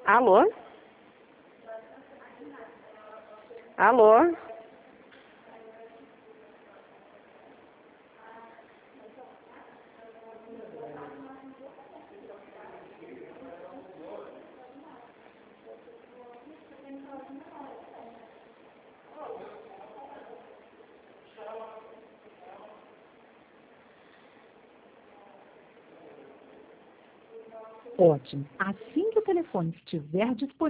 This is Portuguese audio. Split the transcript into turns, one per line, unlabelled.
Alô? Alô?
Ótimo. Assim que o telefone estiver disponível,